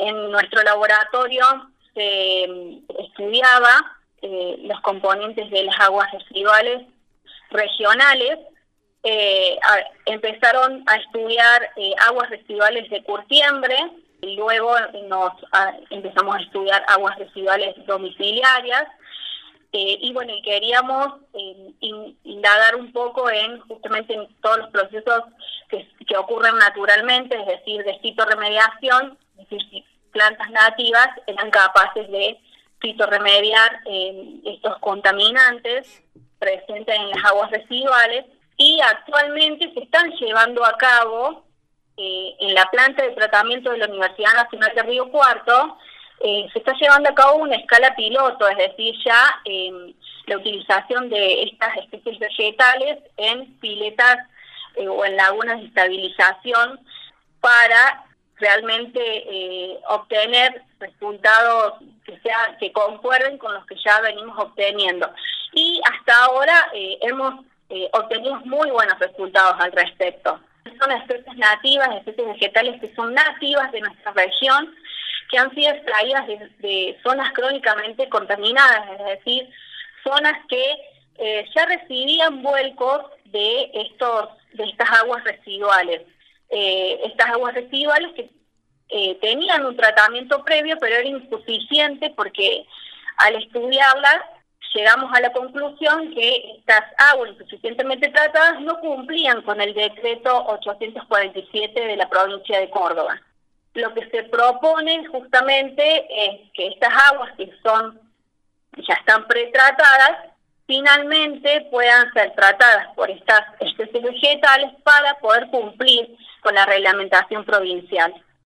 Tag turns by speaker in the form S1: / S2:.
S1: En nuestro laboratorio se estudiaba los componentes de las aguas residuales regionales. Empezaron a estudiar aguas residuales de Curtiembre, y luego empezamos a estudiar aguas residuales domiciliarias, y bueno, queríamos indagar un poco justamente en todos los procesos que ocurren naturalmente, es decir, de fitorremediación, es decir, si plantas nativas eran capaces de fitorremediar estos contaminantes presentes en las aguas residuales, y actualmente se están llevando a cabo en la planta de tratamiento de la Universidad Nacional de Río Cuarto. Se está llevando a cabo una escala piloto, es decir, ya la utilización de estas especies vegetales en piletas o en lagunas de estabilización para realmente obtener resultados que concuerden con los que ya venimos obteniendo. Y hasta ahora hemos obtenido muy buenos resultados al respecto. Son especies nativas, especies vegetales que son nativas de nuestra región, que han sido extraídas de zonas crónicamente contaminadas, es decir, zonas que ya recibían vuelcos de estas aguas residuales. Estas aguas residuales que tenían un tratamiento previo, pero era insuficiente porque al estudiarlas llegamos a la conclusión que estas aguas insuficientemente tratadas no cumplían con el decreto 847 de la provincia de Córdoba. Lo que se propone justamente es que estas aguas que ya están pretratadas, finalmente puedan ser tratadas por estas especies vegetales para poder cumplir con la reglamentación provincial.